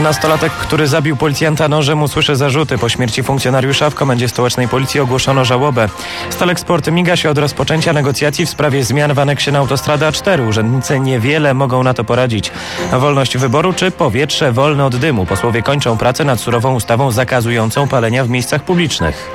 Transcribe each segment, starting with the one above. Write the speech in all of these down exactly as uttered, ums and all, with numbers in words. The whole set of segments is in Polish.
Nastolatek, który zabił policjanta nożem, usłyszy zarzuty. Po śmierci funkcjonariusza w komendzie stołecznej policji ogłoszono żałobę. Stalek Sport miga się od rozpoczęcia negocjacji w sprawie zmian w aneksie na autostradę A cztery. Urzędnicy niewiele mogą na to poradzić. Wolność wyboru czy powietrze wolne od dymu? Posłowie kończą pracę nad surową ustawą zakazującą palenia w miejscach publicznych.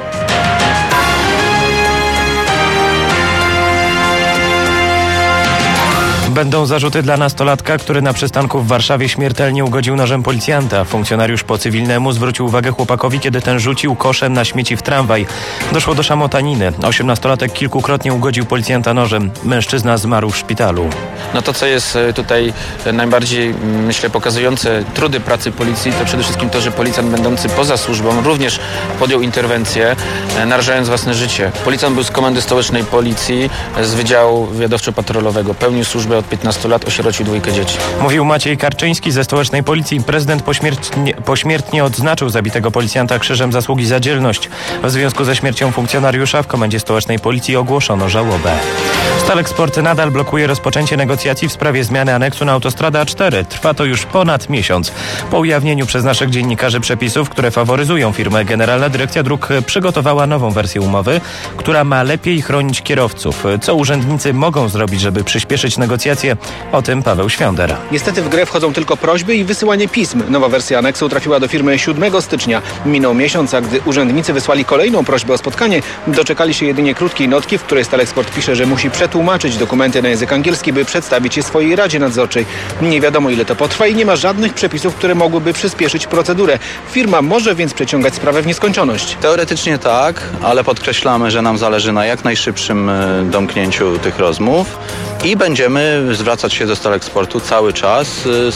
Będą zarzuty dla nastolatka, który na przystanku w Warszawie śmiertelnie ugodził nożem policjanta. Funkcjonariusz po cywilnemu zwrócił uwagę chłopakowi, kiedy ten rzucił koszem na śmieci w tramwaj. Doszło do szamotaniny. Osiemnastolatek kilkukrotnie ugodził policjanta nożem. Mężczyzna zmarł w szpitalu. No to, co jest tutaj najbardziej, myślę, pokazujące trudy pracy policji, to przede wszystkim to, że policjant będący poza służbą również podjął interwencję, narażając własne życie. Policjant był z komendy stołecznej policji, z Wydziału Wywiadowczo-Patrolowego. Pełnił służbę od piętnastu lat, osierocił dwójkę dzieci. Mówił Maciej Karczyński ze stołecznej policji. Prezydent pośmiertnie, pośmiertnie odznaczył zabitego policjanta Krzyżem Zasługi za dzielność. W związku ze śmiercią funkcjonariusza w komendzie stołecznej policji ogłoszono żałobę. Stalek Sport nadal blokuje rozpoczęcie negocjacji w sprawie zmiany aneksu na autostradę A cztery. Trwa to już ponad miesiąc. Po ujawnieniu przez naszych dziennikarzy przepisów, które faworyzują firmę, Generalna Dyrekcja Dróg przygotowała nową wersję umowy, która ma lepiej chronić kierowców. Co urzędnicy mogą zrobić, żeby przyspieszyć negocjacje? O tym Paweł Świąder. Niestety w grę wchodzą tylko prośby i wysyłanie pism. Nowa wersja aneksu trafiła do firmy siódmego stycznia. Minął miesiąc, a gdy urzędnicy wysłali kolejną prośbę o spotkanie, doczekali się jedynie krótkiej notki, w której Stalek Sport pisze, że musi przetłumaczyć dokumenty na język angielski, by przedstawić je swojej Radzie Nadzorczej. Nie wiadomo, ile to potrwa i nie ma żadnych przepisów, które mogłyby przyspieszyć procedurę. Firma może więc przeciągać sprawę w nieskończoność. Teoretycznie tak, ale podkreślamy, że nam zależy na jak najszybszym domknięciu tych rozmów i będziemy zwracać się do Stalek Sportu cały czas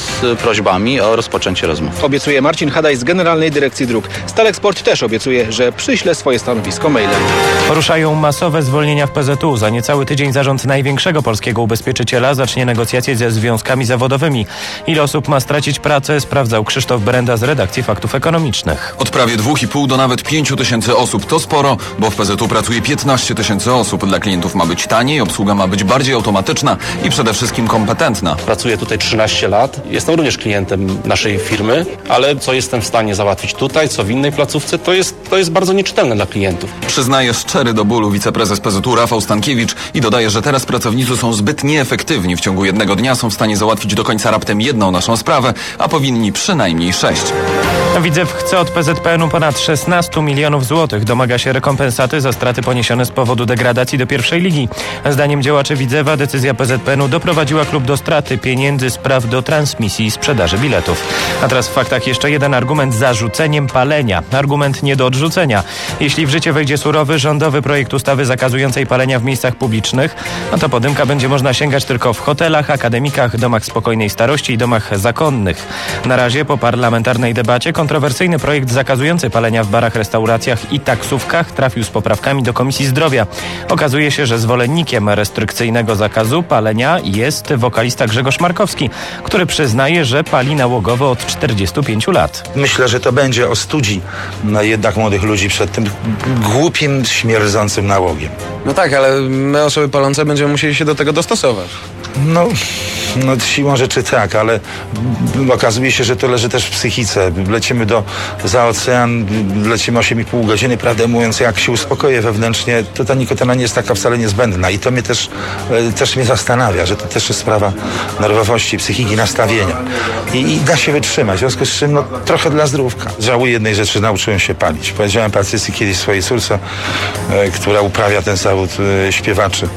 z prośbami o rozpoczęcie rozmów. Obiecuje Marcin Hadaj z Generalnej Dyrekcji Dróg. Stalek Sport też obiecuje, że przyśle swoje stanowisko mailem. Ruszają masowe zwolnienia w P Z U. Za niecały tydzień zarząd największego polskiego ubezpieczyciela zacznie negocjacje ze związkami zawodowymi. Ile osób ma stracić pracę, sprawdzał Krzysztof Brenda z redakcji Faktów Ekonomicznych. Od prawie dwóch i pół do nawet pięciu tysięcy osób. To sporo, bo w P Z U pracuje piętnaście tysięcy osób. Dla klientów ma być taniej, obsługa ma być bardziej automatyczna i przede wszystkim kompetentna. Pracuję tutaj trzynaście lat. Jestem również klientem naszej firmy, ale co jestem w stanie załatwić tutaj, co w innej placówce, to jest, to jest bardzo nieczytelne dla klientów. Przyznaje szczery do bólu wiceprezes P Z U Rafał Stankiewicz i dodaje, że teraz pracownicy są zbyt nieefektywni. W ciągu jednego dnia są w stanie załatwić do końca raptem jedną naszą sprawę, a powinni przynajmniej sześć. Widzew chce od P Z P N u ponad szesnaście milionów złotych. Domaga się rekompensaty za straty poniesione z powodu degradacji do pierwszej ligi. Zdaniem działaczy Widzewa decyzja P Z P N u doprowadziła klub do straty pieniędzy z praw do transmisji i sprzedaży biletów. A teraz w faktach jeszcze jeden argument za rzuceniem palenia. Argument nie do odrzucenia. Jeśli w życie wejdzie surowy, rządowy projekt ustawy zakazującej palenia w miejscach publicznych, no to po dymka będzie można sięgać tylko w hotelach, akademikach, domach spokojnej starości i domach zakonnych. Na razie po parlamentarnej debacie kontrowersyjny projekt zakazujący palenia w barach, restauracjach i taksówkach trafił z poprawkami do Komisji Zdrowia. Okazuje się, że zwolennikiem restrykcyjnego zakazu palenia jest wokalista Grzegorz Markowski, który przyznaje, że pali nałogowo od czterdziestu pięciu lat. Myślę, że to będzie ostudzi no, jednak młodych ludzi przed tym głupim, śmierdzącym nałogiem. No tak, ale my osoby palące będziemy musieli się do tego dostosować. No, no siłą rzeczy tak, ale okazuje się, że to leży też w psychice. Lecimy do, za ocean, lecimy osiem i pół godziny, prawdę mówiąc, jak się uspokoję wewnętrznie, to ta nikotyna nie jest taka wcale niezbędna i to mnie też, też mnie zastanawia, że to też jest sprawa nerwowości, psychiki, nastawienia i, i da się wytrzymać, w związku z czym no, trochę dla zdrówka. Żałuję jednej rzeczy, nauczyłem się palić. Powiedziałem Patrycji kiedyś swojej córce, e, która uprawia ten zawód e, śpiewaczy,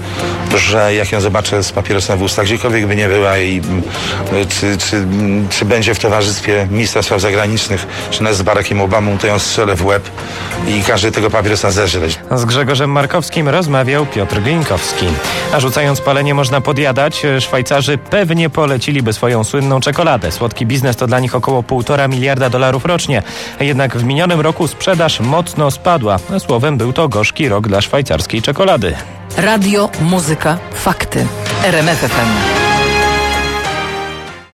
że jak ją zobaczę z papierosem w ustach, gdziekolwiek by nie była i e, czy, czy, czy będzie w towarzystwie ministra spraw zagranicznych, czy nas z Barackiem Obamą, to ją strzelę w łeb i każdy tego papierosa zeżreć. Z Grzegorzem Markowskim rozmawiał Piotr Glińkowski. A rzucając palenie można podjadać. Szwajcarzy pewnie poleciliby swoją słynną czekoladę. Słodki biznes to dla nich około półtora miliarda dolarów rocznie. Jednak w minionym roku sprzedaż mocno spadła. Słowem, był to gorzki rok dla szwajcarskiej czekolady. Radio, muzyka, fakty. R M F F M.